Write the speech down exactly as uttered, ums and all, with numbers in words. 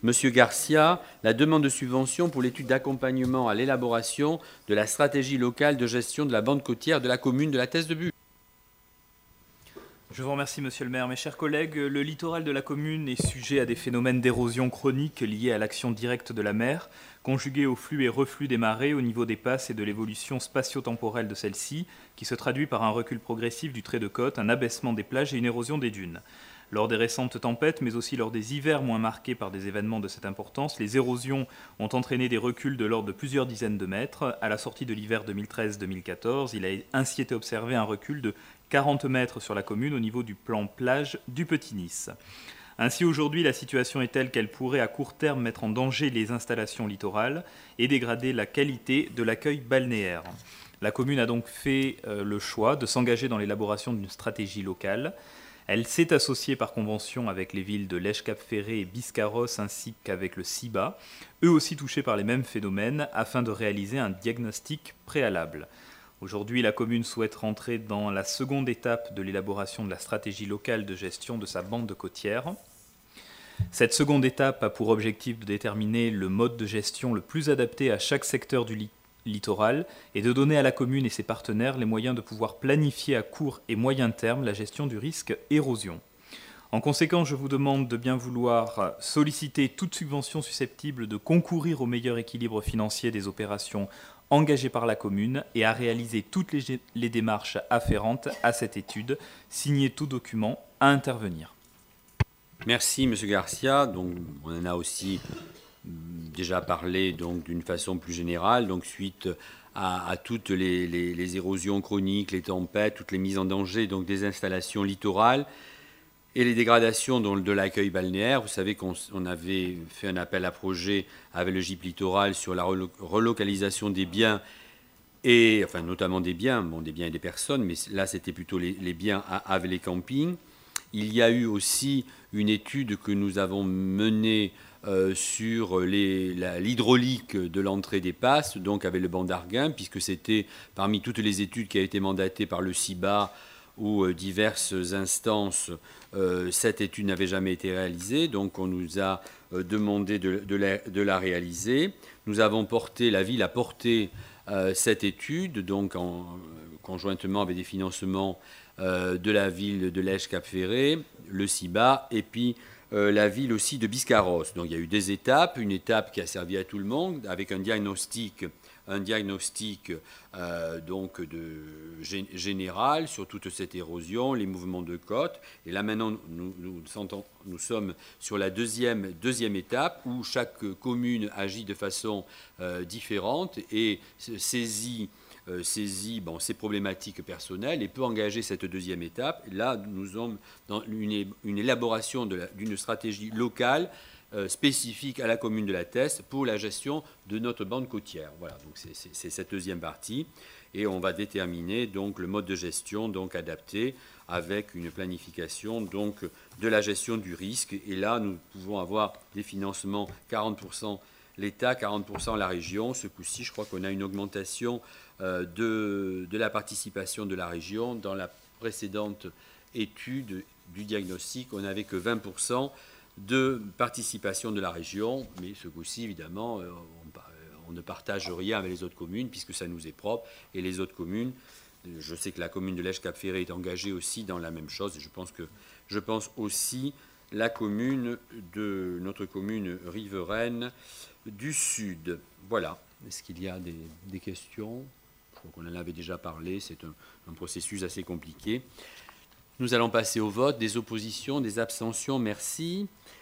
Monsieur Garcia, la demande de subvention pour l'étude d'accompagnement à l'élaboration de la stratégie locale de gestion de la bande côtière de la commune de la Teste-de-Buch. Je vous remercie, monsieur le maire. Mes chers collègues, le littoral de la commune est sujet à des phénomènes d'érosion chronique liés à l'action directe de la mer, conjuguée au flux et reflux des marées au niveau des passes et de l'évolution spatio-temporelle de celle-ci, qui se traduit par un recul progressif du trait de côte, un abaissement des plages et une érosion des dunes. Lors des récentes tempêtes, mais aussi lors des hivers moins marqués par des événements de cette importance, les érosions ont entraîné des reculs de l'ordre de plusieurs dizaines de mètres. À la sortie de l'hiver deux mille treize deux mille quatorze, il a ainsi été observé un recul de quarante mètres sur la commune au niveau du plan plage du Petit-Nice. Ainsi, aujourd'hui, la situation est telle qu'elle pourrait à court terme mettre en danger les installations littorales et dégrader la qualité de l'accueil balnéaire. La commune a donc fait euh, le choix de s'engager dans l'élaboration d'une stratégie locale. Elle s'est associée par convention avec les villes de Lège-Cap-Ferré et Biscarrosse ainsi qu'avec le CIBA, eux aussi touchés par les mêmes phénomènes, afin de réaliser un diagnostic préalable. Aujourd'hui, la commune souhaite rentrer dans la seconde étape de l'élaboration de la stratégie locale de gestion de sa bande côtière. Cette seconde étape a pour objectif de déterminer le mode de gestion le plus adapté à chaque secteur du littoral, littoral et de donner à la commune et ses partenaires les moyens de pouvoir planifier à court et moyen terme la gestion du risque érosion. En conséquence, je vous demande de bien vouloir solliciter toute subvention susceptible de concourir au meilleur équilibre financier des opérations engagées par la commune et à réaliser toutes les, les démarches afférentes à cette étude, signer tout document à intervenir. Merci, Monsieur Garcia. Donc, on en a aussi déjà parlé donc d'une façon plus générale, donc suite à, à toutes les, les, les érosions chroniques, les tempêtes, toutes les mises en danger donc des installations littorales et les dégradations donc, de l'accueil balnéaire. Vous savez qu'on on avait fait un appel à projet avec le G I P Littoral sur la relo- relocalisation des biens et enfin notamment des biens, bon des biens et des personnes, mais là c'était plutôt les, les biens à, avec les campings. Il y a eu aussi une étude que nous avons menée Euh, sur les, la, l'hydraulique de l'entrée des passes, donc avec le banc d'Arguin, puisque c'était parmi toutes les études qui a été mandatée par le CIBA ou euh, diverses instances, euh, cette étude n'avait jamais été réalisée, donc on nous a euh, demandé de, de, la, de la réaliser. Nous avons porté, la ville a porté euh, cette étude, donc en, conjointement avec des financements euh, de la ville de Lège-Cap-Ferré, le CIBA, et puis Euh, la ville aussi de Biscarrosse. Donc il y a eu des étapes, une étape qui a servi à tout le monde, avec un diagnostic, un diagnostic euh, donc de, gé, général sur toute cette érosion, les mouvements de côte. Et là maintenant, nous, nous, nous sommes sur la deuxième, deuxième étape où chaque commune agit de façon euh, différente et saisit Euh, saisit bon, ses problématiques personnelles et peut engager cette deuxième étape. Là, nous sommes dans une, une élaboration de la, d'une stratégie locale euh, spécifique à la commune de la Teste pour la gestion de notre bande côtière. Voilà, donc c'est, c'est, c'est cette deuxième partie. Et on va déterminer donc le mode de gestion donc adapté avec une planification donc de la gestion du risque. Et là, nous pouvons avoir des financements quarante pour cent l'État, quarante pour cent la région. Ce coup-ci, je crois qu'on a une augmentation euh, de, de la participation de la région. Dans la précédente étude du diagnostic, on n'avait que vingt pour cent de participation de la région. Mais ce coup-ci, évidemment, euh, on, on ne partage rien avec les autres communes puisque ça nous est propre. Et les autres communes, je sais que la commune de Lège-Cap-Ferré est engagée aussi dans la même chose. Je pense, que, je pense aussi la commune de notre commune riveraine du Sud. Voilà. Est-ce qu'il y a des, des questions? Je crois qu'on en avait déjà parlé. C'est un, un processus assez compliqué. Nous allons passer au vote. Des oppositions, des abstentions, merci.